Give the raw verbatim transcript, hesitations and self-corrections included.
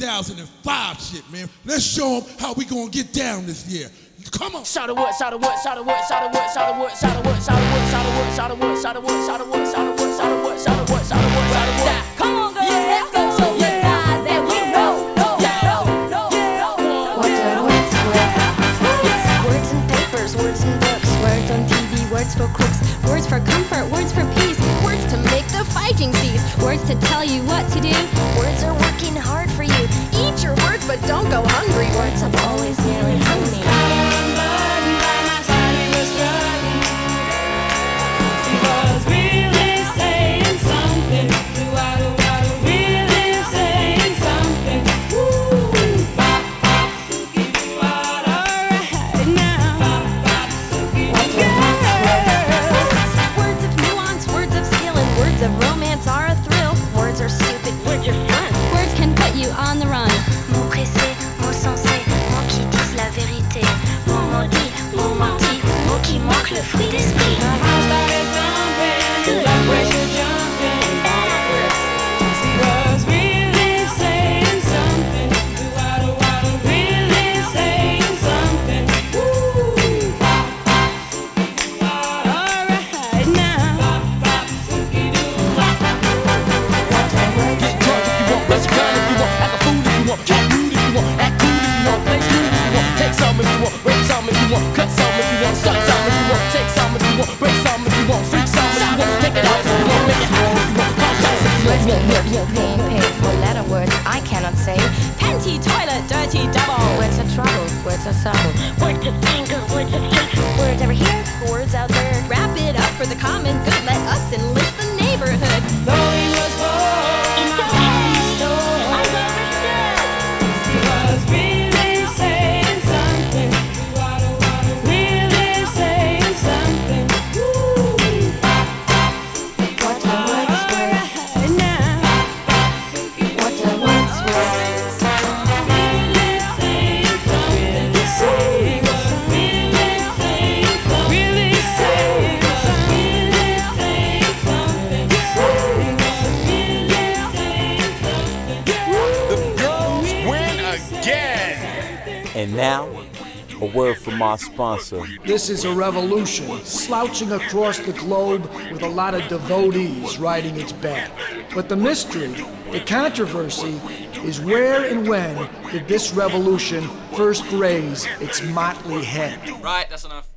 thousand five shit, man. Let's show them how we gonna get down this year. Come on. Shout out what, shout out what, shout out what, shout out what, shout out what, shout out what, shout out what, shout out what, shout out what, shout out what, shout out what, shout out what, shout out what, shout out what, shout out what, shout out what. Come on, girl, let's go show the guys that we know, know, know, know, know. What's a what's what? Words and papers, words and books, words on T V, words for crooks, words for comfort, words for peace, words to make the fighting cease, words to tell you what to do. Words are working hard for you. Eat your words, but don't go hungry. Words have always nearly hung me. Le fruit d'esprit. My started jumping, blood pressure jumping backwards. He was really saying something. Do I do I do really saying something? Ooh, pop pop suki doo wah. All right now, pop pop suki doo wah. Get drunk if you want, raise your gun if you want, act a fool if you want, get rude if you want, act cool if you want, play smooth if you want, take some if you want, rape some if you want, cut some if you want, suck some if you want, take some if you want, break some if you want, freak some if you want, take it out if you want, make it hot if you want, call shots if you want. Words get ripped, being paid for letter words I cannot say. Panty, toilet, dirty, double. Words of trouble, words of sorrow. Words of anger, words of hate. Words over here, Words out there, wrap it up for the common good. Let us enlist the neighborhood. Though he was born in a candy store, I understood. He was really saying something. Do I do I do really saying something? Ooh, pop pop suki doo What's a wah. word's worth? Right now, pop pop suki doo What's a word's worth? really saying something. He was really saying something. Really saying something. Really saying something. He was really saying something. The girls win again. And now, a word from our sponsor. This is a revolution slouching across the globe with a lot of devotees riding its back. But the mystery, the controversy, is where and when did this revolution first raise its motley head? Right, that's enough.